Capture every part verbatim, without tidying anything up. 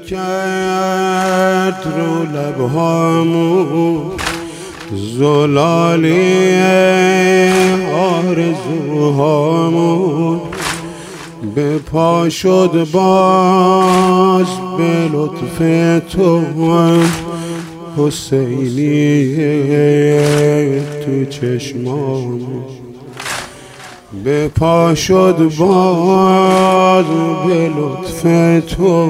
کرد رو لبهامون زلالی آرزوهامون، به پا شد باز به لطف تو حسینی تو چشمامون، به پا شد باز به لطف تو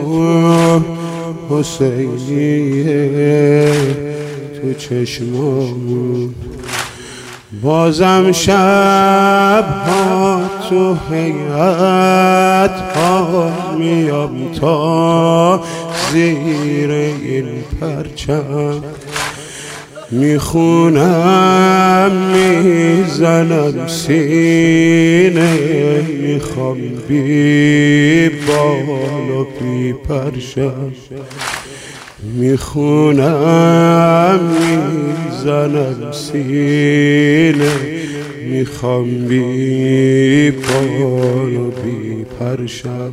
حسینی تو چشمامون. بازم شب ها تو هیئت ها میام تا زیر این پرچم، میخونم میزنم سینه، میخوام بی بال و بی پرچم، میخونم میزنم سینه، میخوام بی بال و بی پرچم.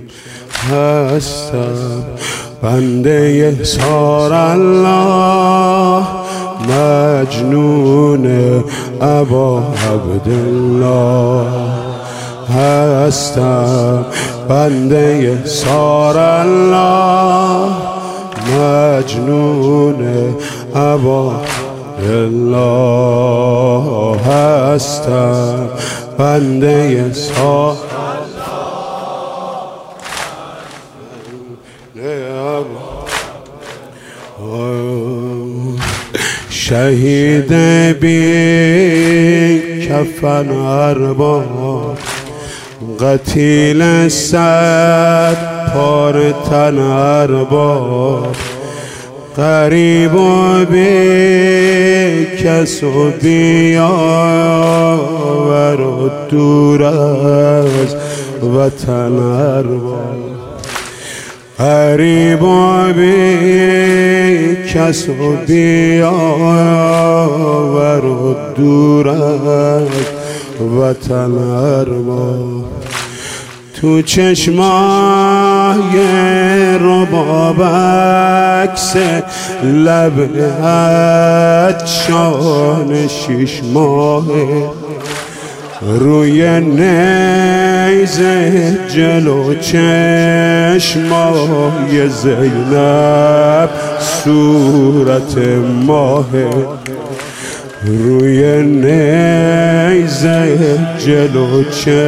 هستم بنده یسار الله، مجنون ابا عبدالله. هستم بنده یسار الله، مجنون ابا الله. هستم بنده یسار شهید بی کفن ارباب، قتیل صد پار تن ارباب، غریب و بی کس و بیاور و دور از وطن ارباب، غریب و بی کس و بیاور و دور از وطن ارباب. تو چشمای رباب عکس لبت شان شش ماهه، روی نیزه جلو چشمای زینب صورت ماهه، روی نیزه جلو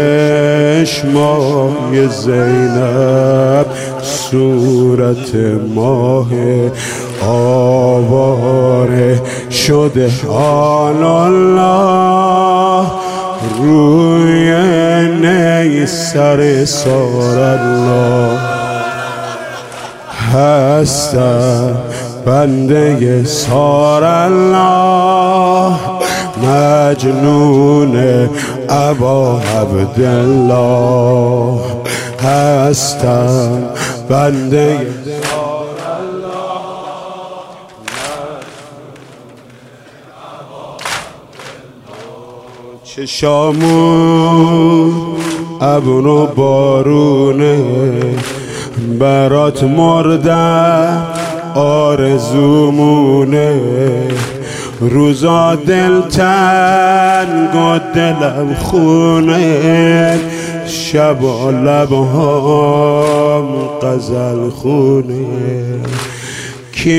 چشمای زینب صورت ماهه. آواره شده آل الله، روی نی سر سار الله. هستم بنده یسار الله، مجنون ابا عبدالله. هستم بنده یسار الله، چشامون ابر و بارونه، برات مردم آرزومونه، روزا دل تنگ و دلم خونه، شبا لبهام غزل خونه. کی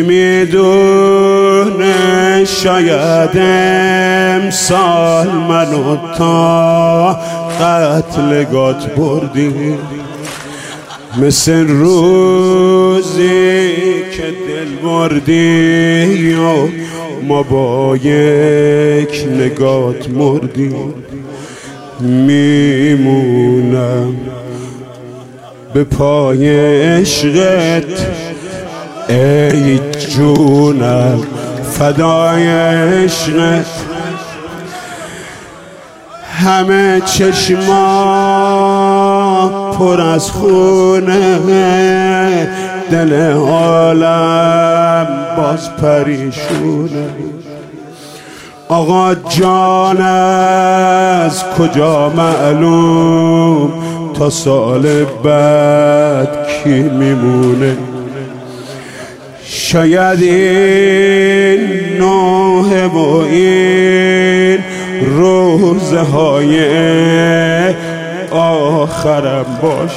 میدونه شاید امسال منو تا قتلگات بردی، مثل روزی که دل بردی و ما با یک نگات مردیم. میمونم به پای عشقت ای جونم، فدای عشقت. همه چشما پر از خونه، دل عالم باز پریشونه. آقا جان از کجا معلوم، تا سال بعد کی میمونه؟ شاید این نوحه و این روزه های آخرم باشه.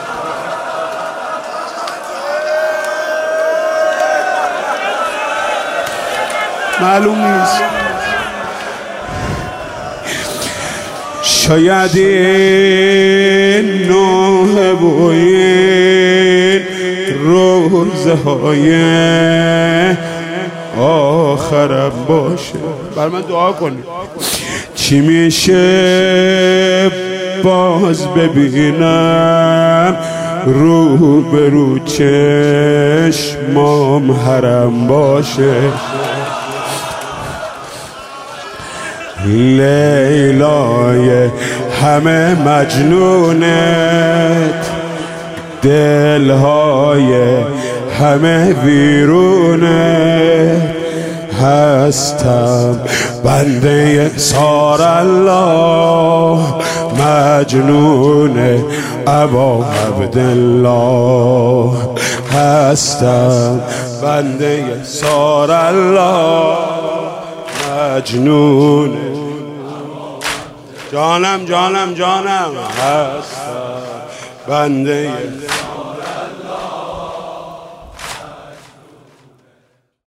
معلوم نیست. شاید این نوحه و این روزه های آخرم باشه. بر من دعا کنید. چی میشه باز ببینم رو به رو چشمام حرم باشه. لیلای همه مجنونت، دلهای همه ویرونت، هستم بنده سار الله، مجنون ابا عبدالله، هستم بنده سار الله، مجنون جانم جانم جانم، هستم بنده